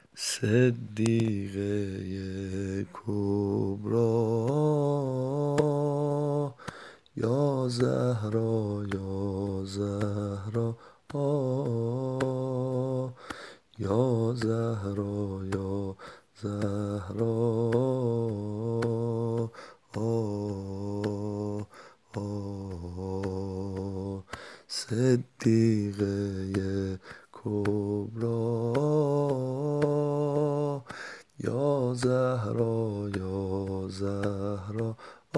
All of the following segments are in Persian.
صدیقه کبرا، یا زهرا یا زهرا، یا زهرا یا زهرا، صدیقه کبرا، یا زهرا یا زهرا،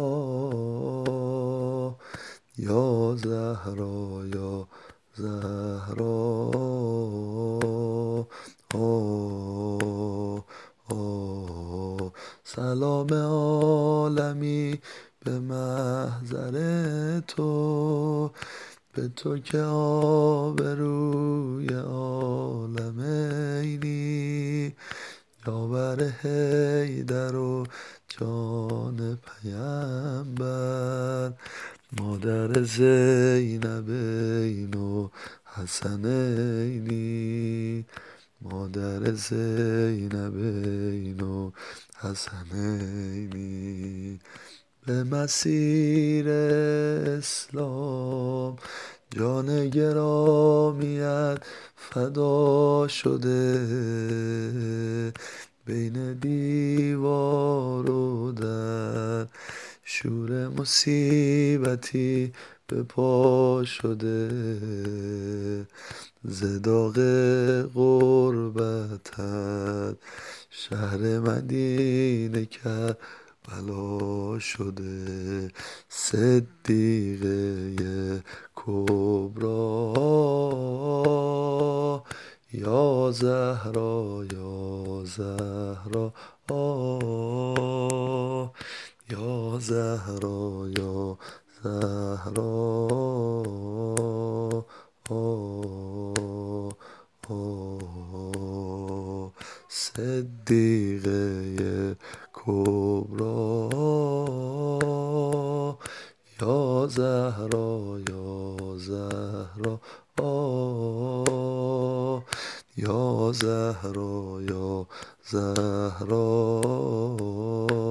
یا زهرا یا زهرا، سلام عالمی به محضر تو، به تو که آبروی عالمینی، یاور حیدر و جان پیمبر، مادر زینبین و حسنینی، مادر زینبین و حسنینی. به مسیر اسلام جان گرامیت فدا شده، بین دیوار و در شور مصیبتی به پا شده، ز داغ غربتت شهر مدینه کربلا شده. صدیقه کبرا، یا زهرا یا زهرا، یا زهرا یا زهرا، صدیقه کبرا، یا زهرا یا زهرا، یا زهرا یا زهرا.